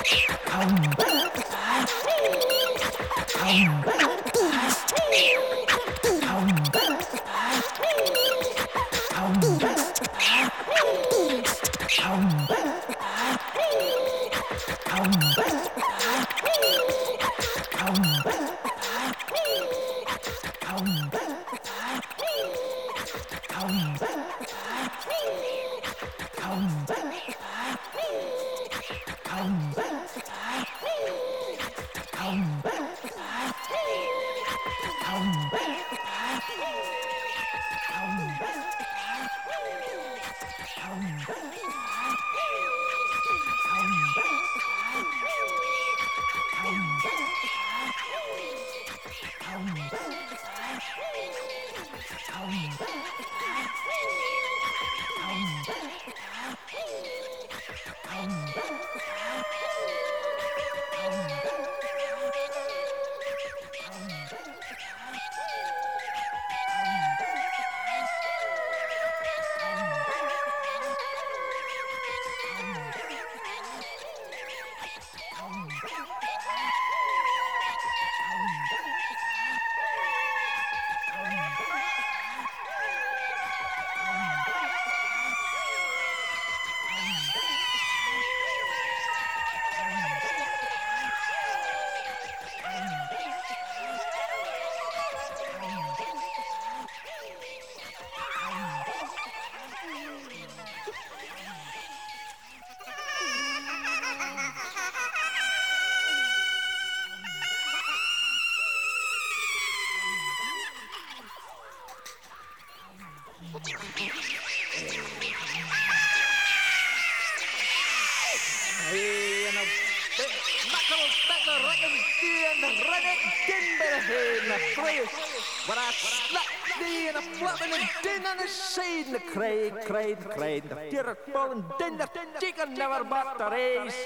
Cried, the tear fallen, then the chicken never bought the race.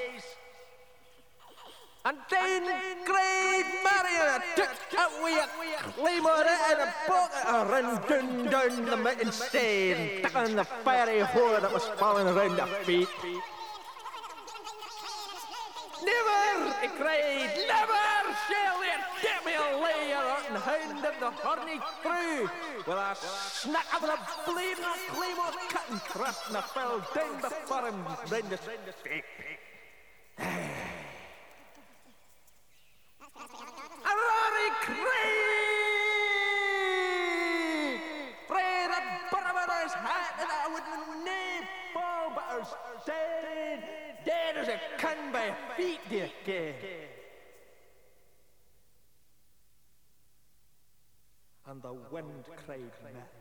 And then cried Marion, took away a claymore and a bucket, ran down the mountain stone, stuck on the fiery whore that was falling around her feet. Never, he cried, never shall there get me a layer and hound of the horny through. With a snack of the bleeding claymore cut and thrust and I fell down before him round the stick. A rory cry! Pray that Barbados hat and I would nae fall but her dead as a can by feet, dear kid. And the wind cried,